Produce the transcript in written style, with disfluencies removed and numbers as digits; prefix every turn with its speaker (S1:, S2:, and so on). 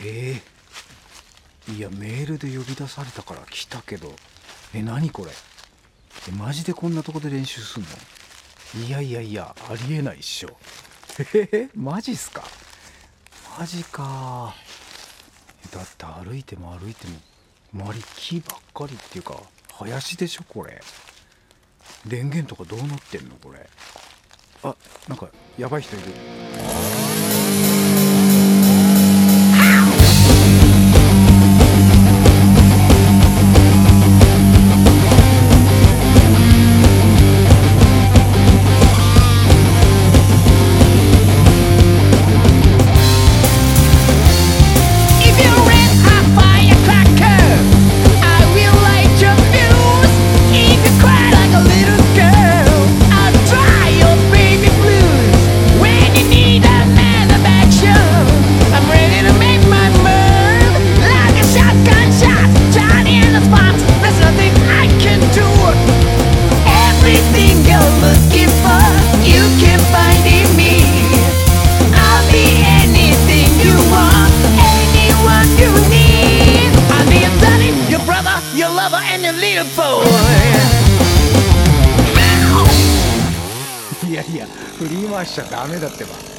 S1: いやメールで呼び出されたから来たけど、何これ、マジでこんなとこで練習すんの？いやありえないっしょ。マジっすか？マジか。だって歩いても周り木ばっかりっていうか林でしょこれ。電源とかどうなってんのこれ。あ、なんかやばい人いる。いや振り回しちゃダメだってば。